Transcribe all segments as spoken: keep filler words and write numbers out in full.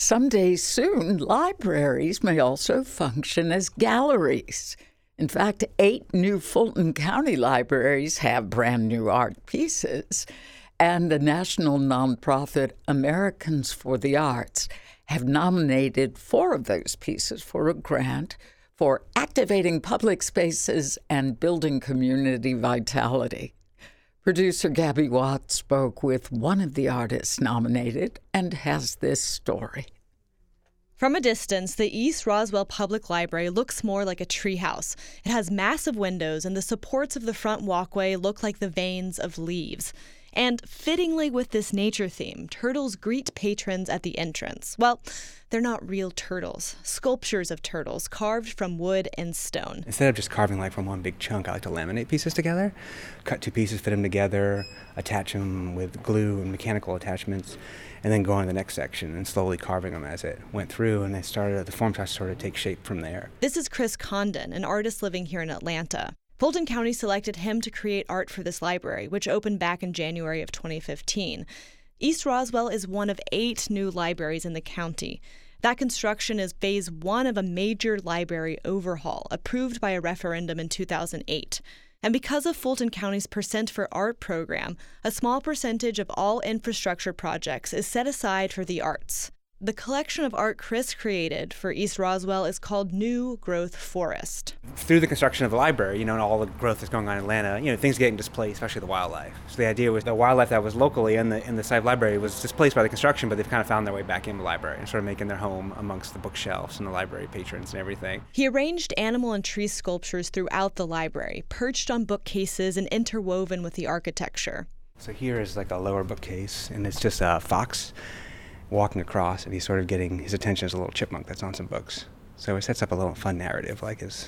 Someday soon, libraries may also function as galleries. In fact, eight new Fulton County libraries have brand new art pieces, and the national nonprofit Americans for the Arts have nominated four of those pieces for a grant for activating public spaces and building community vitality. Producer Gabby Watts spoke with one of the artists nominated and has this story. From a distance, the East Roswell Public Library looks more like a treehouse. It has massive windows, and the supports of the front walkway look like the veins of leaves. And fittingly with this nature theme, turtles greet patrons at the entrance. Well, they're not real turtles. Sculptures of turtles carved from wood and stone. Instead of just carving like from one big chunk, I like to laminate pieces together, cut two pieces, fit them together, attach them with glue and mechanical attachments, and then go on to the next section and slowly carving them as it went through. And they started, the form started to take shape from there. This is Chris Condon, an artist living here in Atlanta. Fulton County selected him to create art for this library, which opened back in January of twenty fifteen. East Roswell is one of eight new libraries in the county. That construction is phase one of a major library overhaul approved by a referendum in two thousand eight. And because of Fulton County's Percent for Art program, a small percentage of all infrastructure projects is set aside for the arts. The collection of art Chris created for East Roswell is called New Growth Forest. Through the construction of the library, you know, and all the growth that's going on in Atlanta, you know, things getting displaced, especially the wildlife. So the idea was the wildlife that was locally in the in the site library was displaced by the construction, but they've kind of found their way back in the library and sort of making their home amongst the bookshelves and the library patrons and everything. He arranged animal and tree sculptures throughout the library, perched on bookcases and interwoven with the architecture. So here is like a lower bookcase, and it's just a fox walking across, and he's sort of getting his attention as a little chipmunk that's on some books. So it sets up a little fun narrative, like is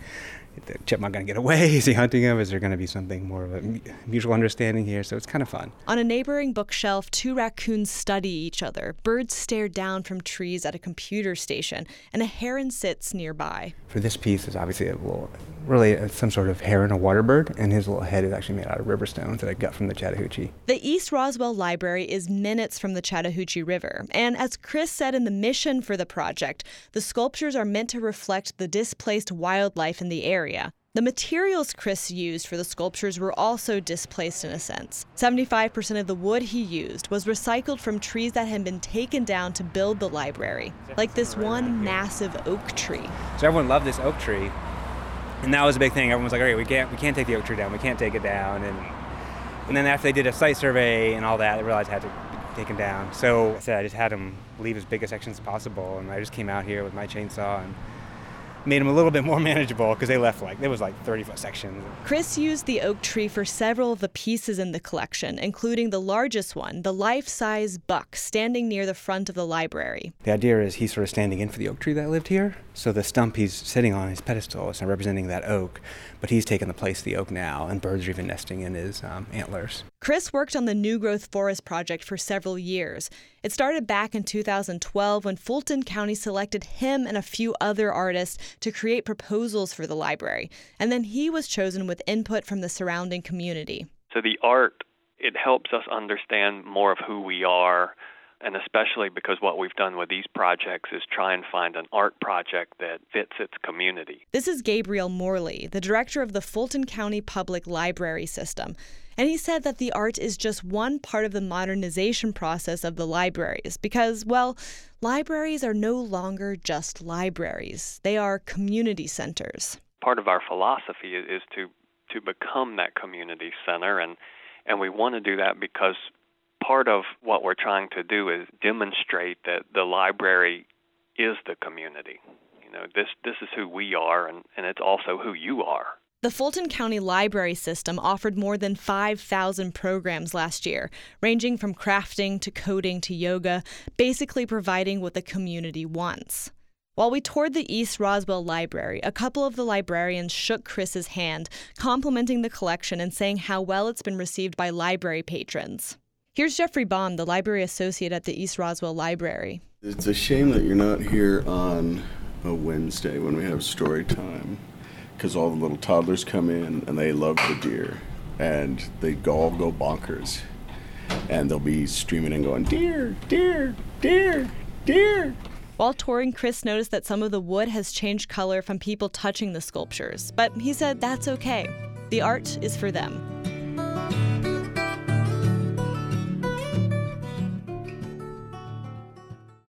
the chipmunk going to get away? Is he hunting him? Is there going to be something more of a mutual understanding here? So it's kind of fun. On a neighboring bookshelf, two raccoons study each other. Birds stare down from trees at a computer station, and a heron sits nearby. For this piece, there's obviously a little, really some sort of heron, a water bird, and his little head is actually made out of river stones that I got from the Chattahoochee. The East Roswell Library is minutes from the Chattahoochee River, and as Chris said in the mission for the project, the sculptures are meant to reflect the displaced wildlife in the area. The materials Chris used for the sculptures were also displaced in a sense. seventy-five percent of the wood he used was recycled from trees that had been taken down to build the library, like this one massive oak tree. So everyone loved this oak tree, and that was a big thing. Everyone was like, all right, we can't, we can't take the oak tree down, we can't take it down. And and then after they did a site survey and all that, they realized it had to be taken down. So I said I just had them leave as big a sections as possible, and I just came out here with my chainsaw and made them a little bit more manageable because they left like, there was like thirty foot sections. Chris used the oak tree for several of the pieces in the collection, including the largest one, the life-size buck standing near the front of the library. The idea is he's sort of standing in for the oak tree that lived here. So the stump he's sitting on, his pedestal, is representing that oak, but he's taken the place of the oak now, and birds are even nesting in his um, antlers. Chris worked on the New Growth Forest project for several years. It started back in two thousand twelve when Fulton County selected him and a few other artists to create proposals for the library, and then he was chosen with input from the surrounding community. So the art, it helps us understand more of who we are, and especially because what we've done with these projects is try and find an art project that fits its community. This is Gabriel Morley, the director of the Fulton County Public Library System. And he said that the art is just one part of the modernization process of the libraries because, well, libraries are no longer just libraries. They are community centers. Part of our philosophy is to, to become that community center, and, and we want to do that because part of what we're trying to do is demonstrate that the library is the community. You know, this, this is who we are, and, and it's also who you are. The Fulton County Library System offered more than five thousand programs last year, ranging from crafting to coding to yoga, basically providing what the community wants. While we toured the East Roswell Library, a couple of the librarians shook Chris's hand, complimenting the collection and saying how well it's been received by library patrons. Here's Jeffrey Baum, the library associate at the East Roswell Library. It's a shame that you're not here on a Wednesday when we have story time, because all the little toddlers come in and they love the deer, and they all go bonkers, and they'll be streaming and going, deer, deer, deer, Deer! While touring, Chris noticed that some of the wood has changed color from people touching the sculptures, but he said that's okay. The art is for them.